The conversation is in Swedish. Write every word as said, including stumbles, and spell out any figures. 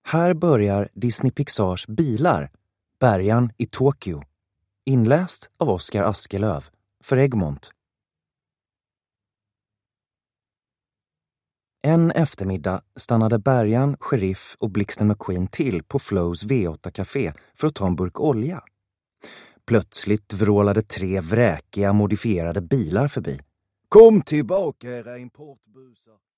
Här börjar Disney Pixars Bilar, Bärgaren i Tokyo. Inläst av Oskar Askelöv för Egmont. En eftermiddag stannade Bärgaren, Sheriff och Blixten McQueen till på Flows V åtta-café för att ta en burk olja. Plötsligt vrålade tre vräkiga modifierade bilar förbi. Kom tillbaka era importbusar.